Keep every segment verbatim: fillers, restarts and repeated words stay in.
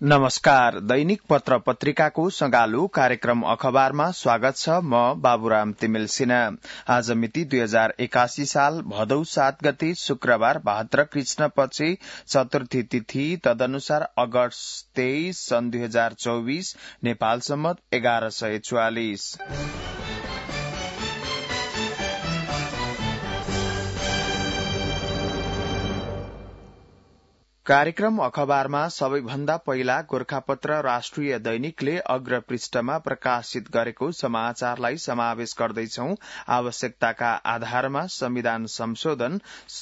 नमस्कार। दैनिक पत्र पत्रिकाको सँगालो कार्यक्रम अखबारमा स्वागत छ। म बाबुराम तिमिल सिन्हा। आज मिति दुई हजार एकासी साल भदौ सात गते शुक्रबार भाद्र कृष्ण पक्ष चतुर्थी तिथि तदनुसार अगस्त तेइस सन् दुई हजार चौबिस नेपाल सम्मत एघार सय चौवालिस। कार्यक्रम अखबारमा सबैभन्दा पहिला गोरखापत्र राष्ट्रिय दैनिकले अग्र पृष्ठमा प्रकाशित गरेको समाचारलाई समावेश गर्दैछौं। आवश्यकताका आधारमा संविधान संशोधन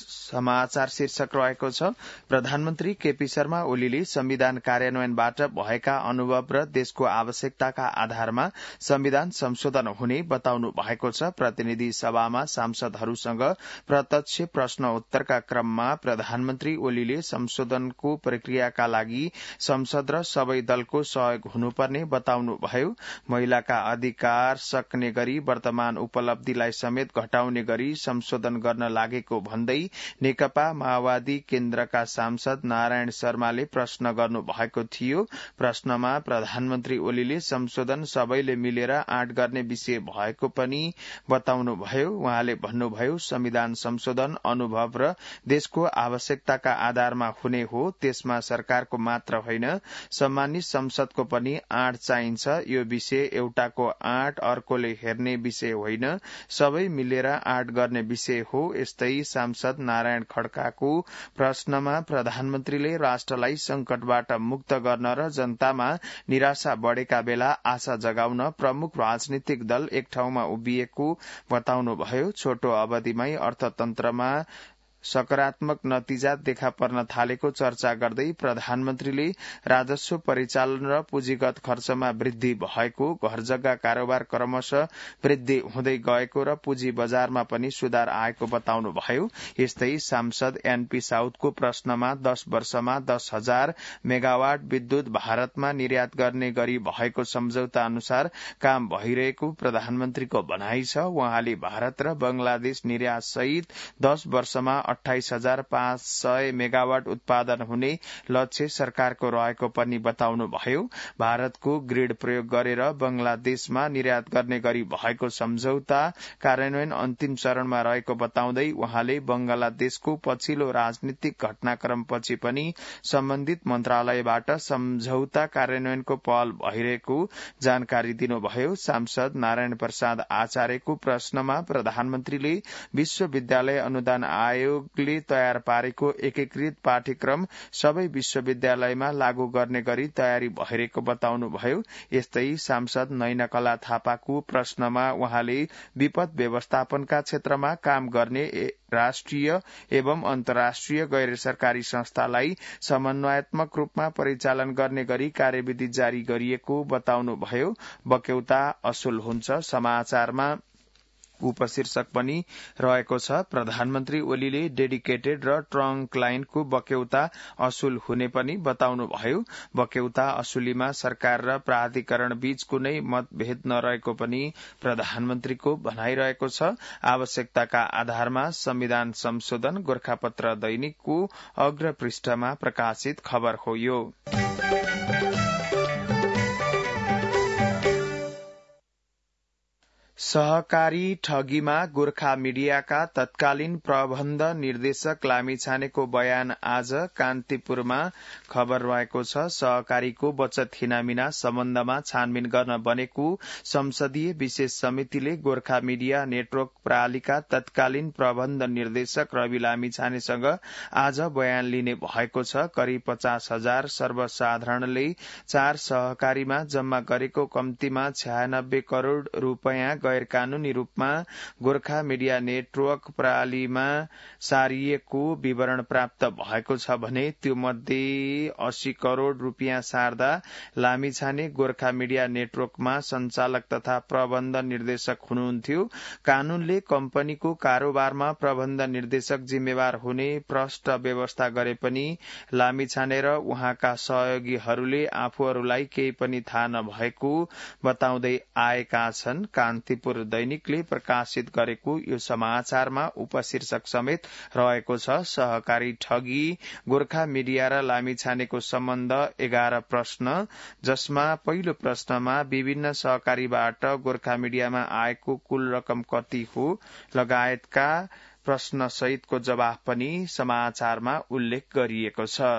समाचार शीर्षक रहेको छ। प्रधानमन्त्री केपी शर्मा ओलीले संविधान कार्यान्वयनबाट भएका अनुभव र देशको आवश्यकताका आधारमा संविधान संशोधन हुने बताउनु भएको छ। प्रतिनिधि सभामा सांसदहरूसँग प्रत्यक्ष प्रश्न उत्तरका क्रममा प्रधानमन्त्री ओलीले संशोधन को प्रक्रियाका लागि संसद र सबै दलको सहयोग हुनुपर्ने बताउनुभयो। महिलाका अधिकार सक्ने गरी वर्तमान उपलब्धिलाई समेत घटाउने गरी संशोधन गर्न लागेको भन्दै नेकपा माओवादी केन्द्रका सांसद नारायण शर्माले प्रश्न गर्नु भएको थियो। प्रश्नमा प्रधानमन्त्री ओलीले संशोधन सबैले मिलेर आँट गर्ने विषय भएको पनि बताउनुभयो। उहाँले भन्नुभयो, संविधान संशोधन अनुभव र देशको आवश्यकताका आधारमा हुने हो। त्यसमा सरकारको मात्र होइन, सम्मानित संसदको पनि आँट चाहिन्छ। यो विषय एउटाको आँट अर्कोले हेर्ने विषय होइन, सबै मिलेर आँट गर्ने विषय हो। यस्तै सांसद नारायण खड्काको प्रश्नमा प्रधानमन्त्रीले राष्ट्रलाई संकटबाट मुक्त गर्न र जनतामा निराशा बढ़ेका बेला आशा जगाउन प्रमुख राजनीतिक दल एक ठाउँमा उभिएको बताउनुभयो। छोटो अवधिमै अर्थतन्त्रमा सकारात्मक नतिजा देखा पर्न थालेको चर्चा गर्दै प्रधानमन्त्रीले राजस्व परिचालन र पुँजीगत खर्चमा वृद्धि भएको, घर जग्गा कारोबार क्रमशः वृद्धि हुँदै गएको र पुँजी बजारमा पनि सुधार आएको बताउनुभयो। यस्तै सांसद एनपी साउदको प्रश्नमा दश वर्षमा दश हजार मेगावाट विद्युत भारतमा निर्यात गर्ने गरी भएको सम्झौता अनुसार काम भइरहेको प्रधानमन्त्रीको भनाइ छ। उहाँले भारत र बंगलादेश निर्यात सहित दश वर्षमा अठाइस हजार पाँच सय मेगावाट उत्पादन हुने लक्ष्य सरकारको रहेको पनि बताउनुभयो। भारतको ग्रिड प्रयोग गरेर बंगलादेशमा निर्यात गर्ने गरी भएको सम्झौता कार्यान्वयन अन्तिम चरणमा रहेको बताउँदै उहाँले बंगलादेशको पछिल्लो राजनीतिक घटनाक्रमपछि पनि सम्बन्धित मन्त्रालयबाट सम्झौता कार्यान्वयनको पहल भइरहेको जानकारी दिनुभयो। सांसद नारायण प्रसाद आचार्यको प्रश्नमा प्रधानमन्त्रीले विश्वविद्यालय अनुदान आयोग ले तयार पारेको एकीकृत पाठ्यक्रम सबै विश्वविद्यालयमा लागू गर्ने गरी तयारी भइरहेको बताउनुभयो। यस्तै सांसद नयनकला थापाको प्रश्नमा उहाँले विपद व्यवस्थापनका क्षेत्रमा काम गर्ने राष्ट्रिय एवं अन्तर्राष्ट्रिय गैर सरकारी संस्थालाई समन्वयात्मक रूपमा परिचालन गर्ने गरी कार्यविधि जारी गरिएको बताउनुभयो। बक्यौता असुल हुन्छ समाचारमा उपशीर्षक पनि रहेको छ। प्रधानमन्त्री ओलीले डेडिकेटेड र ट्रङ्क लाइनको बक्यौता असुल हुने पनि बताउनुभयो। बक्यौता असुलीमा सरकार र प्राधिकरण बीच कुनै मतभेद नरहेको पनि प्रधानमन्त्रीको भनाइरहेको छ। आवश्यकताका आधारमा संविधान संशोधन गोरखापत्र दैनिकको अग्र पृष्ठमा प्रकाशित खबर हो। यो सहकारी ठगीमा गोर्खा मिडियाका तत्कालीन प्रबन्ध निर्देशक लामिछानेको बयान आज कान्तिपुरमा खबर रहेको छ। सहकारीको बचत हिनामिना सम्बन्धमा छानबिन गर्न बनेको संसदीय विशेष समितिले गोर्खा मिडिया नेटवर्क प्रणालीका तत्कालीन प्रबन्ध निर्देशक रवि लामिछानेसँग आज बयान लिने भएको छ। करिब पचास हजार सर्वसाधारणले चार सहकारीमा जम्मा गरेको कम्तीमा छयानब्बे करोड़ रूपियाँ गैर कानूनी रूपमा गोर्खा मिडिया नेटवर्क प्रणालीमा सारिएको विवरण प्राप्त भएको छ भने त्यो मध्ये अस्सी करोड़ रूपियाँ सार्दा लामिछाने गोर्खा मिडिया नेटवर्कमा संचालक तथा प्रबन्ध निर्देशक हुनुहुन्थ्यो। कानूनले कम्पनीको कारोबारमा प्रबन्ध निर्देशक जिम्मेवार हुने प्रष्ट व्यवस्था गरे पनि लामिछाने र उहाँका सहयोगीहरूले आफूहरूलाई केही पनि थाहा नभएको बताउँदै आएका छन्। कान्ति कान्तिपुर दैनिकले प्रकाशित गरेको यो समाचारमा उपशीर्षक समेत रहेको छ। सहकारी ठगी, गोर्खा मिडिया र लामिछानेको सम्बन्ध एघार प्रश्न, जसमा पहिलो प्रश्नमा विभिन्न सहकारीबाट गोर्खा मिडियामा आएको कुल रकम कति हो लगायतका प्रश्न सहितको जवाफ पनि समाचारमा उल्लेख गरिएको छ।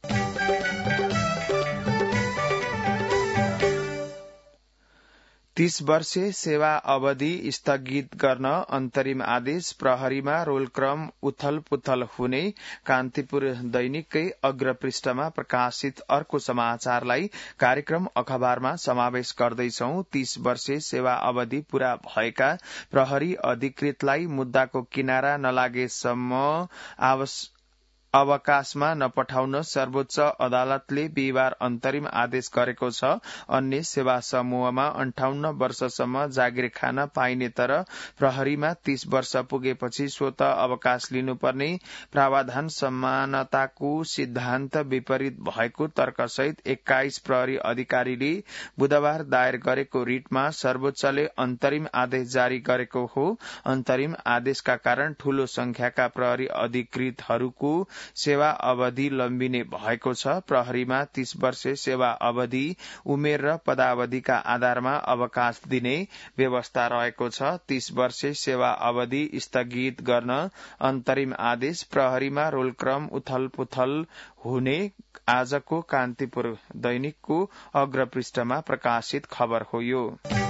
तीस वर्षे सेवा अवधि स्थगित गर्न अन्तरिम आदेश, प्रहरीमा रोलक्रम उथल पुथल हुने कान्तिपुर दैनिककै अग्रपृष्ठमा प्रकाशित अर्को समाचारलाई कार्यक्रम अखबारमा समावेश गर्दैछौ। तीस वर्षे सेवा अवधि पूरा भएका प्रहरी अधिकृतलाई मुद्दाको किनारा नलागेसम्म आवश्यक अवकाशमा नपठाउन सर्वोच्च अदालतले बिहिबार अन्तरिम आदेश गरेको छ। अन्य सेवा समूहमा अन्ठाउन्न वर्षसम्म जागिर खान पाइने तर प्रहरीमा तीस वर्ष पुगेपछि स्वत अवकाश लिनुपर्ने प्रावधान समानताको सिद्धान्त विपरीत भएको तर्कसहित एक्काइस प्रहरी अधिकारीले बुधबार दायर गरेको रिटमा सर्वोच्चले अन्तरिम आदेश जारी गरेको हो। अन्तरिम आदेशका कारण ठूलो संख्याका प्रहरी अधिकृतहरूको सेवा अवधि लम्बिने भएको छ। प्रहरीमा तीस वर्षे सेवा अवधि उमेर र पदावधिका आधारमा अवकाश दिने व्यवस्था रहेको छ। तीस वर्षे सेवा अवधि स्थगित गर्न अन्तरिम आदेश, प्रहरीमा रोलक्रम उथल पुथल हुने आजको कान्तिपुर दैनिकको अग्रपृष्ठमा प्रकाशित खबर हो यो।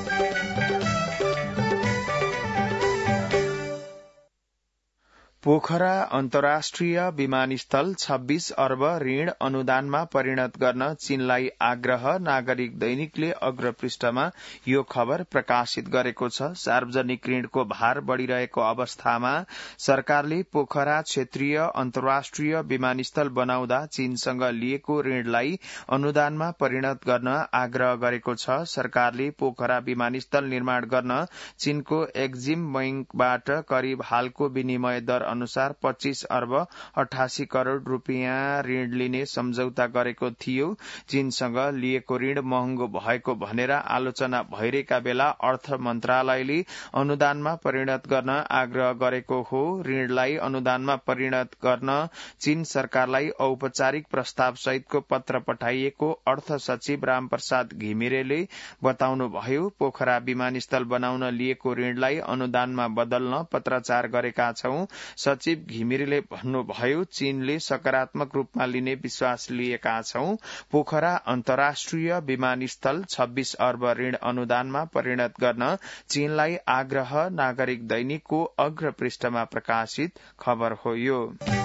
पोखरा अन्तर्राष्ट्रिय विमानस्थल छब्बीस अर्ब ऋण अनुदानमा परिणत गर्न चीनलाई आग्रह, नागरिक दैनिकले अग्रपृष्ठमा यो खबर प्रकाशित गरेको छ। सार्वजनिक ऋणको भार बढ़िरहेको अवस्थामा सरकारले पोखरा क्षेत्रीय अन्तर्राष्ट्रिय विमानस्थल बनाउँदा चीनसँग लिएको ऋणलाई अनुदानमा परिणत गर्न आग्रह गरेको छ। सरकारले पोखरा विमानस्थल निर्माण गर्न चीनको एक्जिम बैंकबाट करिब हालको विनिमय दर अनुसार पच्चीस अर्ब अठासी करोड़ रूपियाँ ऋण लिने सम्झौता गरेको थियो। चीनसँग लिएको ऋण महँगो भएको भनेर आलोचना भइरहेका बेला अर्थ मन्त्रालयले अनुदानमा परिणत गर्न आग्रह गरेको हो। ऋणलाई अनुदानमा परिणत गर्न चीन सरकारलाई औपचारिक प्रस्ताव सहितको पत्र पठाइएको अर्थ सचिव रामप्रसाद घिमिरेले बताउनुभयो। पोखरा विमानस्थल बनाउन लिएको ऋणलाई अनुदानमा बदल्न पत्राचार गरेका छौं। सचिव घिमिरेले भन्नुभयो, चीनले सकारात्मक रूपमा लिने विश्वास लिएका छौं। पोखरा अन्तर्राष्ट्रिय विमानस्थल छब्बीस अर्ब ऋण अनुदानमा परिणत गर्न चीनलाई आग्रह, नागरिक दैनिकको अग्रपृष्ठमा प्रकाशित खबर हो यो।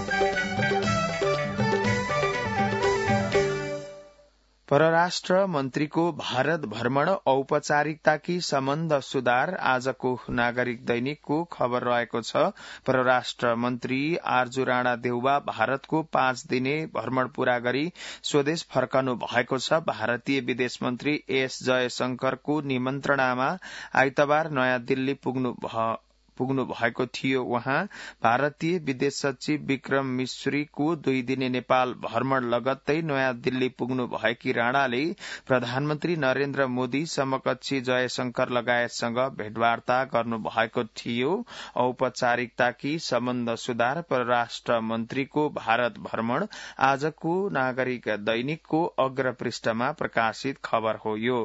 परराष्ट्र मन्त्रीको भारत भ्रमण, औपचारिकताकी सम्बन्ध सुधार आजको नागरिक दैनिकको खबर रहेको छ। परराष्ट्र मन्त्री आर्जु राणा देउवा भारतको पाँच दिने भ्रमण पूरा गरी स्वदेश फर्कनु भएको छ। भारतीय विदेश मन्त्री एस जयशंकरको निमन्त्रणामा आइतबार नयाँ दिल्ली पुग्नु पुग्नु भएको थियो। उहाँ भारतीय विदेश सचिव विक्रम मिश्रीको दुई दिने नेपाल भ्रमण लगत्तै नयाँ दिल्ली पुग्नु भएकी राणाले प्रधानमन्त्री नरेन्द्र मोदी, समकक्षी जयशंकर लगायतसँग भेटवार्ता गर्नु भएको थियो। औपचारिकताकी सम्बन्ध सुधार परराष्ट्र मन्त्रीको भारत भ्रमण आजको नागरिक दैनिकको अग्रपृष्ठमा प्रकाशित खबर हो यो।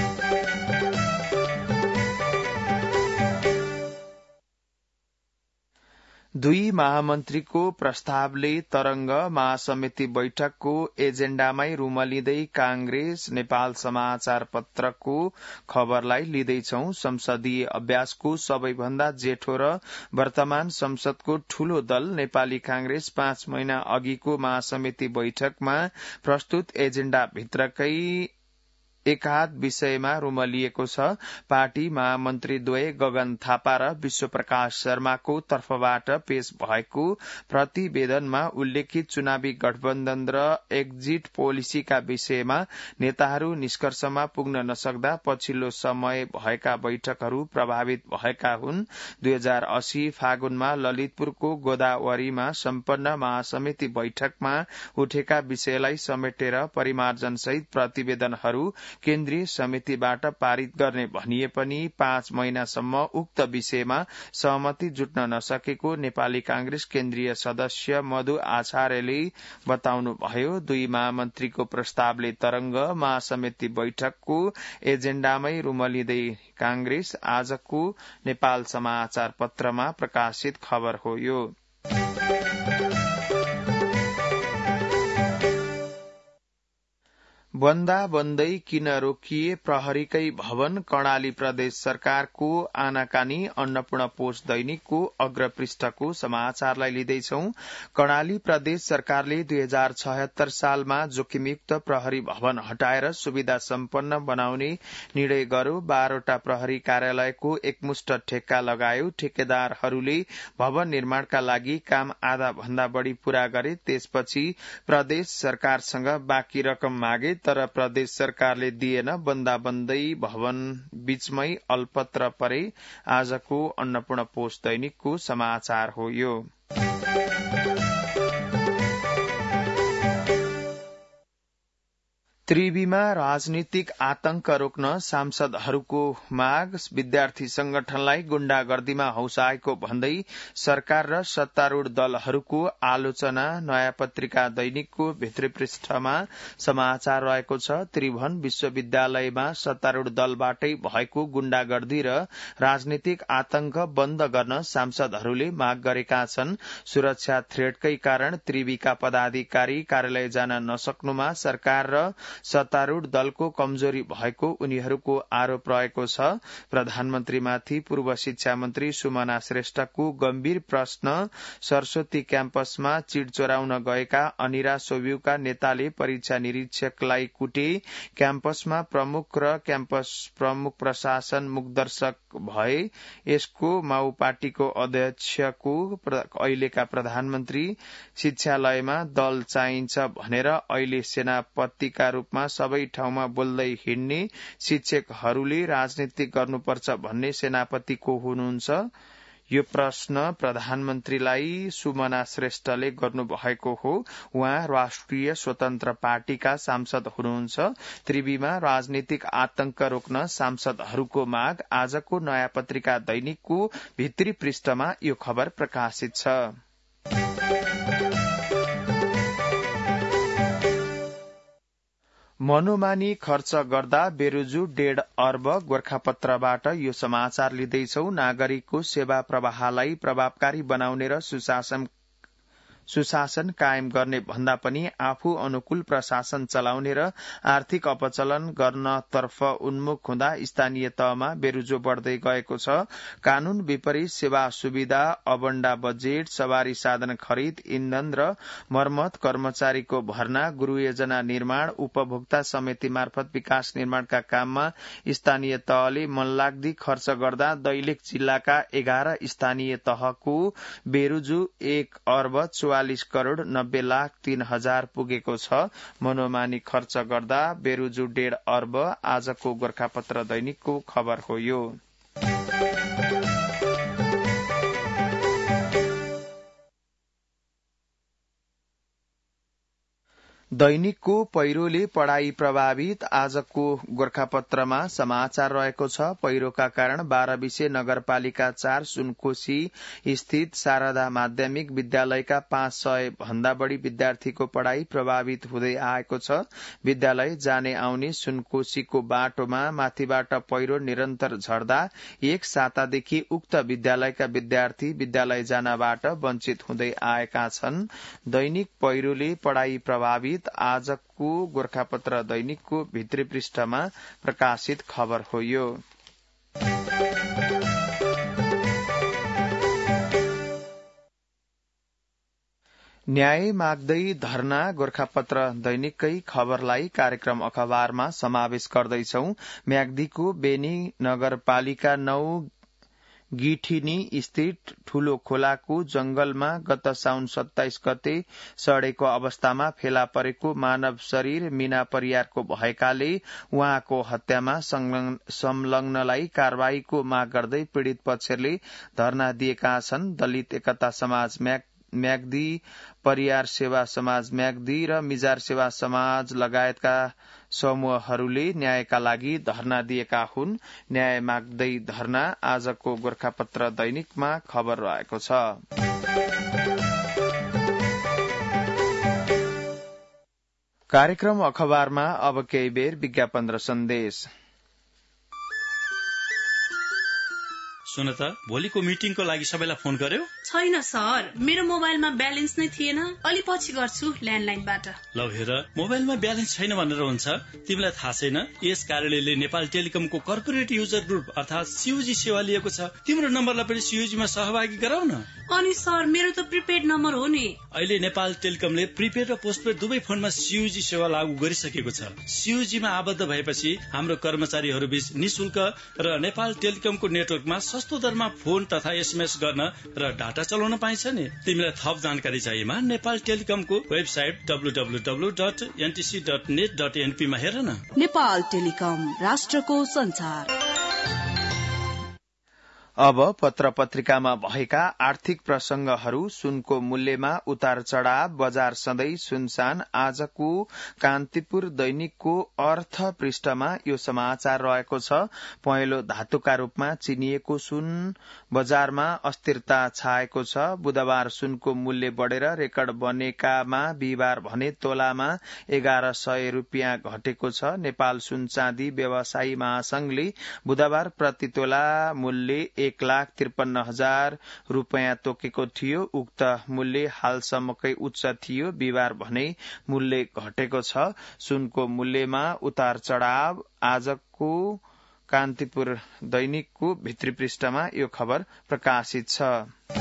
दुई महामन्त्रीको प्रस्तावले तरंग महासमिति बैठकको एजेण्डामै रुमलिँदै कांग्रेस नेपाल समाचार पत्रको खबरलाई लिँदैछौं। संसदीय अभ्यासको सबैभन्दा जेठो र वर्तमान संसदको ठूलो दल नेपाली कांग्रेस पाँच महिना अघिको महासमिति बैठकमा प्रस्तुत एजेण्डा भित्रकै एकाध विषयमा रुमलिएको छ। पार्टी महामन्त्रीद्वय गगन थापा र विश्वप्रकाश शर्माको तर्फबाट पेश भएको प्रतिवेदनमा उल्लेखित चुनावी गठबन्धन र एक्जिट पोलिसीका विषयमा नेताहरू निष्कर्षमा पुग्न नसक्दा पछिल्लो समय भएका बैठकहरू प्रभावित भएका हुन्। दुई हजार अस्सी फागुनमा ललितपुरको गोदावरीमा सम्पन्न महासमिति बैठकमा उठेका विषयलाई समेटेर परिमार्जन सहित प्रतिवेदनहरू केन्द्रीय समितिबाट पारित गर्ने भनिए पनि पाँच महिनासम्म उक्त विषयमा सहमति जुट्न नसकेको नेपाली कांग्रेस केन्द्रीय सदस्य मधु आचार्यले बताउनुभयो। दुई महामन्त्रीको प्रस्तावले तरंग महासमिति बैठकको एजेण्डामै रुमलिँदै कांग्रेस आजको नेपाल समाचार पत्रमा प्रकाशित खबर हो यो। बन्दा बन्दै किन रोकिए प्रहरीकै भवन कर्णाली प्रदेश सरकारको आनाकानी अन्नपूर्ण पोस्ट दैनिकको अग्रपृष्ठको समाचारलाई लिँदैछौ। कर्णाली प्रदेश सरकारले दुई हजार छयत्तर सालमा जोखिमयुक्त प्रहरी भवन हटाएर सुविधा सम्पन्न बनाउने निर्णय गर्यो। बाह्रवटा प्रहरी कार्यालयको एकमुष्ट ठेक्का लगायो। ठेकेदारहरूले भवन निर्माणका लागि काम आधा भन्दा बढ़ी पूरा गरे। त्यसपछि प्रदेश सरकारसँग बाँकी रकम मागे तर प्रदेश सरकारले दिएन। बन्दा बन्दै भवन बीचमै अल्पत्र परे। आजको अन्नपूर्ण पोस्ट दैनिकको समाचार हो यो। त्रिवीमा राजनीतिक आतंक रोक्न सांसदहरूको माग। विद्यार्थी संगठनलाई गुण्डागर्दीमा हौसाएको भन्दै सरकार र सत्तारूढ़ दलहरूको आलोचना। नयाँ पत्रिका दैनिकको भित्री पृष्ठमा समाचार रहेको छ। त्रिभुवन विश्वविद्यालयमा सत्तारूढ़ दलबाटै भएको गुण्डागर्दी र राजनीतिक आतंक बन्द गर्न सांसदहरूले माग गरेका छन्। सुरक्षा थ्रेडकै कारण त्रिवीका पदाधिकारी कार्यालय जान नसक्नुमा सरकार र सत्तारूढ़ दलको कमजोरी भएको उनीहरूको आरोप रहेको छ। प्रधानमन्त्रीमाथि पूर्व शिक्षा मन्त्री सुमना श्रेष्ठको गम्भीर प्रश्न। सरस्वती क्याम्पसमा चिट चोराउन गएका अनिरा सोब्युका नेताले परीक्षा निरीक्षकलाई कुटे। क्याम्पसमा प्रमुख र क्याम्पस प्रमुख प्रशासन मुखदर्शक भए। यसको माओ पार्टीको अध्यक्षको अहिलेका प्रधानमन्त्री शिक्षालयमा दल चाहिन्छ भनेर अहिले सेनापतिका रूपमा सबै ठाउँमा बोल्दै हिँड्ने शिक्षकहरूले राजनीति गर्नुपर्छ भन्ने सेनापतिको हुनुहुन्छ। यो प्रश्न प्रधानमन्त्रीलाई सुमना श्रेष्ठले गर्नुभएको हो। उहाँ राष्ट्रिय स्वतन्त्र पार्टीका सांसद हुनुहुन्छ। त्रिवीमा राजनीतिक आतंक रोक्न सांसदहरूको माग। आजको नयाँ पत्रिका दैनिकको भित्री पृष्ठमा यो खबर प्रकाशित छ। मनोमानी खर्च गर्दा बेरुजु डेढ अर्ब। गोर्खापत्रबाट यो समाचार लिँदैछौ। नागरिकको सेवा प्रवाहलाई प्रभावकारी बनाउने र सुशासन सुशासन कायम गर्ने भन्दा पनि आफू अनुकूल प्रशासन चलाउने र आर्थिक अपचलन गर्नतर्फ उन्मुख हुँदा स्थानीय तहमा बेरुजो बढ़दै गएको छ। कानून विपरीत सेवा सुविधा अबण्डा बजेट सवारी साधन खरिद इन्धन र मर्मत कर्मचारीको भर्ना गृहयोजना निर्माण उपभोक्ता समिति मार्फत विकास निर्माणका काममा स्थानीय तहले मनलाग्दी खर्च गर्दा दैलेख जिल्लाका एघार स्थानीय तहको बेरुजु एक अर्ब चौवालिस करोड़ नब्बे लाख तीन हजार पुगेको छ। मनोमानी खर्च गर्दा बेरुजु डेढ अर्ब। आजको गोर्खापत्र दैनिकको खबर हो यो। दैनिकको पहिरोले पढ़ाई प्रभावित। आजको गोर्खापत्रमा समाचार रहेको छ। पहिरोका कारण बाह्रविसे नगरपालिका चार सुनकोशी स्थित शारदा माध्यमिक विद्यालयका पाँच सय भन्दा बढ़ी विद्यार्थीको पढ़ाई प्रभावित हुँदै आएको छ। विद्यालय जाने आउने सुनकोशीको बाटोमा माथिबाट पहिरो निरन्तर झर्दा एक सातादेखि उक्त विद्यालयका विद्यार्थी विद्यालय जानबाट वञ्चित हुँदै आएका छन्। दैनिक पहिरोले पढ़ाई प्रभावित। आजको गोर्खापत्र दैनिकको भित्री पृष्ठमा प्रकाशित खबर हो यो। न्याय माग्दै धरना। गोर्खापत्र दैनिककै खबरलाई कार्यक्रम अखबारमा समावेश गर्दैछौ। म्याग्दीको बेनी नगरपालिका नौ गिठिनी स्थित ठूलो खोलाको जंगलमा गत साउन सत्ताइस गते सडेको अवस्थामा फेला परेको मानव शरीर मीना परियारको भएकाले उहाँको हत्यामा संलग्नलाई कारवाहीको माग गर्दै पीड़ित पक्षले धरना दिएका छन्। दलित एकता समाज म्याग म्याग्दी, परियार सेवा समाज म्याग्दी र मिजार सेवा समाज लगायतका समूहहरूले न्यायका लागि धरना दिएका हुन्। न्याय माग्दै धरना आजको गोरखापत्र दैनिकमा खबर रहेको छ। कार्यक्रम अखबारमा अब केही बेर विज्ञापन र सन्देश। सुन त, भोलिको मिटिङको लागि सबैलाई फोन गर्यो? छैन सर, मेरो मोबाइलमा ब्यालेन्स नै थिएन। अलि पछि गर्छु ल्यान्डलाइनबाट। ल हेर, मोबाइलमा ब्यालेन्स छैन भनेर हुन्छ? तिमीलाई थाहा छैन यस कार्यालयले नेपाल टेलिकमको कर्पोरेट युजर ग्रुप अर्थात सीयूजी सेवा लिएको छ। तिम्रो नम्बरलाई पनि सीयूजीमा सहभागी गराउ न। अनि सर, मेरो त प्रिपेड नम्बर हो नि। अहिले नेपाल टेलिकमले प्रिपेड र पोस्टपेड दुवै फोनमा सीयूजी सेवा लागू गरिसकेको छ। सीयूजीमा आबद्ध भएपछि हाम्रो कर्मचारीहरू बीच निशुल्क र नेपाल टेलिकमको नेटवर्कमा सस्तो दरमा फोन तथा एसएमएस गर्न र डाटा चलाउन पाइन्छ नि। तिमीलाई थप जानकारी चाहिएमा नेपाल टेलिकमको website W W W dot NTC dot net dot NP मा हेर न। नेपाल टेलिकम, राष्ट्रको संचार। अब पत्र पत्रिकामा भएका आर्थिक प्रसंगहरू, सुनको मूल्यमा उतार चढ़ाव, बजार सधैँ सुनसान। आजको कान्तिपुर दैनिकको अर्थ पृष्ठमा यो समाचार रहेको छ। पहेँलो धातुका रूपमा चिनिएको सुन बजारमा अस्थिरता छाएको छ। बुधबार सुनको मूल्य बढ़ेर रेकर्ड बनेकामा बिहिबार भने तोलामा एघार सय रूपियाँ घटेको छ। नेपाल सुन चाँदी व्यवसायी महासंघले बुधबार प्रति तोला मूल्य एक लाख त्रिपन्न हजार रूपियाँ तोकेको थियो। उक्त मूल्य हालसम्मकै उच्च थियो। बिहिबार भने मूल्य घटेको छ। सुनको मूल्यमा उतार चढ़ाव आजको कान्तिपुर दैनिकको भित्री पृष्ठमा यो खबर प्रकाशित छ।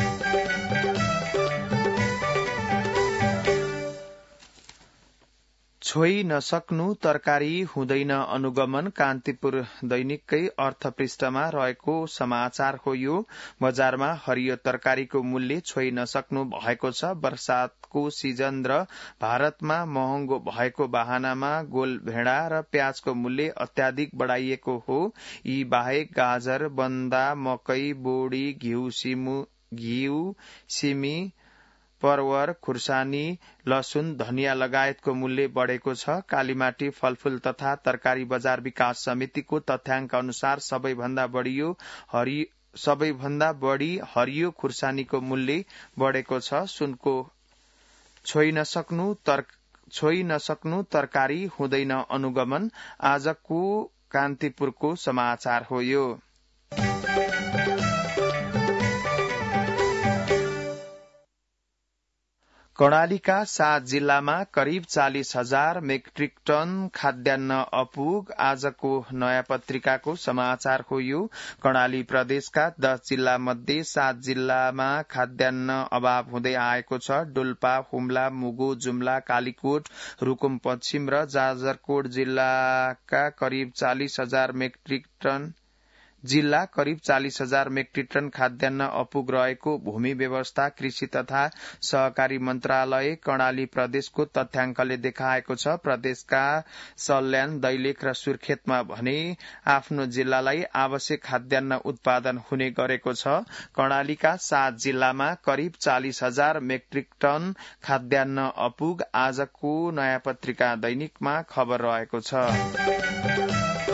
छोई नसक्नु तरकारी हुँदैन अनुगमन, कान्तिपुर दैनिककै अर्थ पृष्ठमा रहेको समाचार हो यो। बजारमा हरियो तरकारीको मूल्य छोई नसक्नु भएको छ। वर्षातको सिजन र भारतमा महँगो भएको बहानामा गोल भेडा र प्याजको मूल्य अत्याधिक बढ़ाइएको हो। यी बाहेक गाजर, बन्दा, मकै, बोडी, घिउ, सिमु घिउ सिमी, परवर, खुर्सानी, लसुन, धनिया लगायतको मूल्य बढ़ेको छ। कालीमाटी फलफूल तथा तरकारी बजार विकास समितिको तथ्याङ्क अनुसार सबैभन्दा बढ़ियो हरि सबैभन्दा बढ़ी हरियो खुर्सानीको मूल्य बढ़ेको छ। सुनको छोई नसक्नु तर छोई नसक्नु तरकारी हुँदैन अनुगमन आजको कान्तिपुरको समाचार हो यो। कर्णालीका सात जिल्लामा करिब चालिस हजार मेट्रिक टन खाद्यान्न अपुग आजको नयाँ पत्रिकाको समाचार हो यो। कर्णाली प्रदेशका दस जिल्ला मध्ये सात जिल्लामा खाद्यान्न अभाव हुँदै आएको छ। डोल्पा, हुम्ला, मुगु, जुम्ला, कालीकोट, रुकुम पश्चिम र जाजरकोट जिल्लाका करिब चालिस हजार मेट्रिक टन जिल्ला करिब चालिस हजार मेट्रिक टन खाद्यान्न अपुग रहेको भूमि व्यवस्था, कृषि तथा सहकारी मन्त्रालय कर्णाली प्रदेशको तथ्याङ्कले देखाएको छ। प्रदेशका सल्यान, दैलेख र सुर्खेतमा भने आफ्नो जिल्लालाई आवश्यक खाद्यान्न उत्पादन हुने गरेको छ। कर्णालीका सात जिल्लामा करिब चालिस हजार मेट्रिक टन खाद्यान्न अपुग आजको नयाँ पत्रिका दैनिकमा खबर रहेको छ।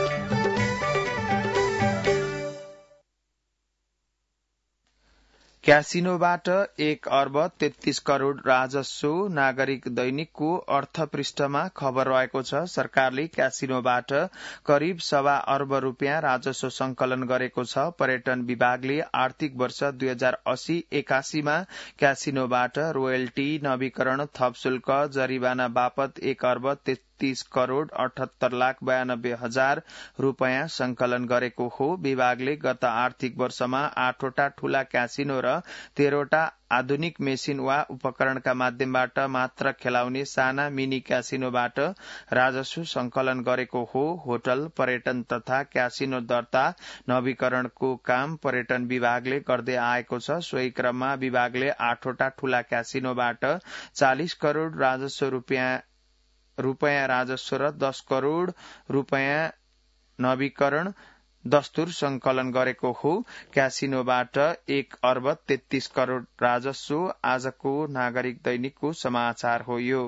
क्यासिनोबाट एक अर्ब तेत्तीस करोड़ राजस्व नागरिक दैनिकको अर्थ पृष्ठमा खबर रहेको छ। सरकारले क्यासिनोबाट करिब सवा अर्ब रूपियाँ राजस्व संकलन गरेको छ। पर्यटन विभागले आर्थिक वर्ष दुई हजार अस्सी एकासीमा क्यासिनोबाट रोयल्टी, नवीकरण, थप शुल्क, जरिवाना बापत एक अर्ब तीस करोड़ अठहत्तर लाख बयानब्बे हजार रूपियाँ संकलन गरेको हो। विभागले गत आर्थिक वर्षमा आठवटा ठूला क्यासिनो र तेह्रवटा आधुनिक मेसिन वा उपकरणका माध्यमबाट मात्र खेलाउने साना मिनी क्यासिनोबाट राजस्व संकलन गरेको हो। होटल, पर्यटन तथा क्यासिनो दर्ता नवीकरणको काम पर्यटन विभागले गर्दै आएको छ। सोही क्रममा विभागले आठवटा ठूला क्यासिनोबाट चालिस करोड़ राजस्व रूपियाँ रूपियाँ राजस्व र दस करोड़ रूपियाँ नवीकरण दस्तुर संकलन गरेको हो। क्यासिनोबाट एक अर्ब तेत्तीस करोड़ राजस्व आजको नागरिक दैनिकको समाचार हो यो।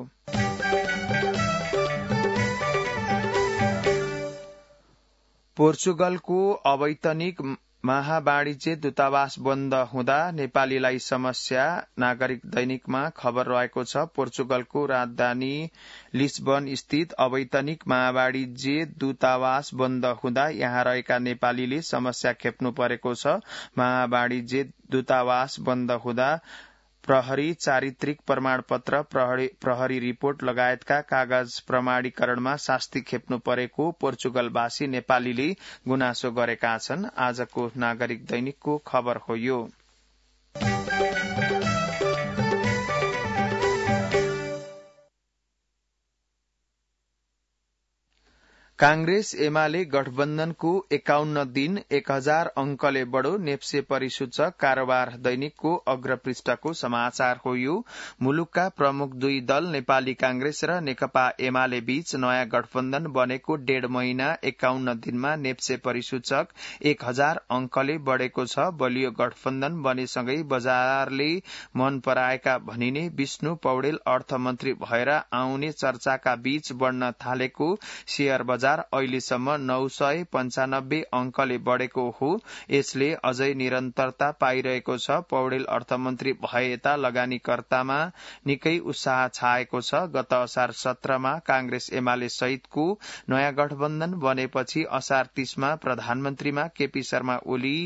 पोर्चुगलको अवैतनिक महावाणिज्य दूतावास बन्द हुँदा नेपालीलाई समस्या नागरिक दैनिकमा खबर रहेको छ। पोर्चुगलको राजधानी लिस्बन स्थित अवैतनिक महावाणिज्य दूतावास बन्द हुँदा यहाँ रहेका नेपालीले समस्या खेप्नु परेको छ। महावाणिज्य दूतावास बन्द हुँदा प्रहरी चारित्रिक प्रमाणपत्र प्रहरी, प्रहरी रिपोर्ट लगायतका कागज प्रमाणीकरणमा शास्ति खेप्नु परेको पोर्चुगलवासी नेपालीले गुनासो गरेका छन्। आजको नागरिक दैनिकको खबर हो यो। कांग्रेस एमाले गठबन्धनको एकाउन्न दिन एक हजार अंकले बढो नेप्से परिसूचक कारोबार दैनिकको अग्रपृष्ठको समाचार हो यो। मुलुकका प्रमुख दुई दल नेपाली कांग्रेस र नेकपा एमाले बीच नयाँ गठबन्धन बनेको डेढ़ महिना एकाउन्न दिनमा नेप्से परिसूचक एक हजार अंकले बढ़ेको छ। बलियो गठबन्धन बनेसँगै बजारले मन पराएका भनिने विष्णु पौडेल अर्थमन्त्री भएर आउने चर्चाका बीच बढ़न थालेको शेयर बजार अहिलेसम्म नौ सय पञ्चानब्बे अंकले बढ़ेको हो। यसले अझै निरन्तरता पाइरहेको छ। पौडेल अर्थमन्त्री भए यता लगानीकर्तामा निकै उत्साह छाएको छ। गत असार सत्रमा कांग्रेस एमाले सहितको नयाँ गठबन्धन बनेपछि असार तीसमा प्रधानमन्त्रीमा केपी शर्मा ओली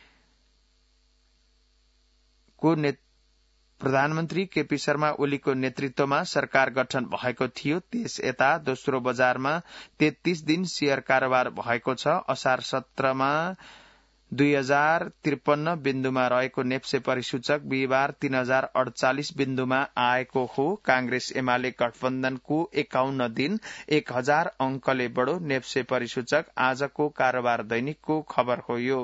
को नेतृत्व प्रधानमन्त्री केपी शर्मा ओलीको नेतृत्वमा सरकार गठन भएको थियो। त्यस यता दोस्रो बजारमा तेत्तीस दिन शेयर कारोबार भएको छ। असार सत्रमा दुई हजार त्रिपन्न बिन्दुमा रहेको नेप्से परिसूचक बिहिबार तीन हजार अड़चालिस बिन्दुमा आएको हो। कांग्रेस एमाले गठबन्धनको एकाउन्न दिन एक हजार अंकले बढो नेप्से परिसूचक आजको कारोबार दैनिकको खबर हो यो।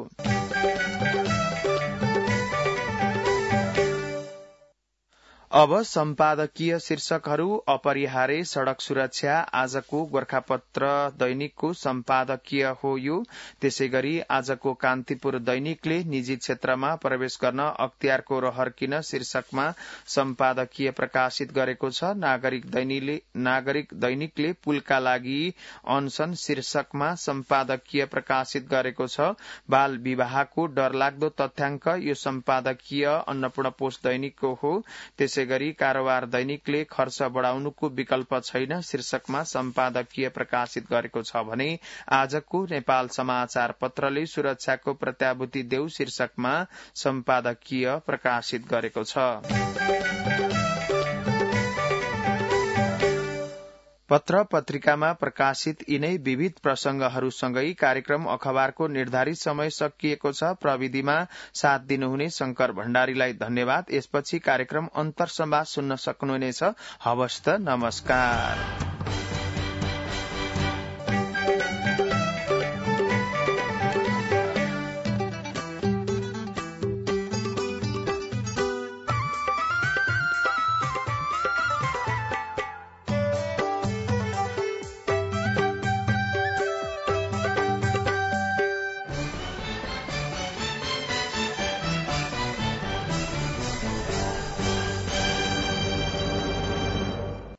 अब सम्पादकीय शीर्षकहरू अपरिहार्य सड़क सुरक्षा आजको गोरखापत्र दैनिकको सम्पादकीय हो यो। त्यसैगरी आजको कान्तिपुर दैनिकले निजी क्षेत्रमा प्रवेश गर्न अख्तियारको रहर किन शीर्षकमा सम्पादकीय प्रकाशित गरेको छ। नागरिक दैनिकले नागरिक दैनिकले पुलका लागि अनशन शीर्षकमा सम्पादकीय प्रकाशित गरेको छ। बाल विवाहको डरलाग्दो तथ्याङ्क यो सम्पादकीय अन्नपूर्ण पोस्ट दैनिकको हो। त्यसै गरी कारोबार दैनिकले खर्च बढ़ाउनुको विकल्प छैन शीर्षकमा सम्पादकीय प्रकाशित गरेको छ भने आजको नेपाल समाचार पत्रले सुरक्षाको प्रत्याभूति देऊ शीर्षकमा सम्पादकीय प्रकाशित गरेको छ। पत्र पत्रिकामा प्रकाशित यिनै विविध प्रसंगहरूसँगै कार्यक्रम अखबारको निर्धारित समय सकिएको छ। प्रविधिमा साथ दिनुहुने शंकर भण्डारीलाई धन्यवाद। यसपछि कार्यक्रम अन्तर्संवाद सुन्न सक्नुहुनेछ। हवस् त, नमस्कार।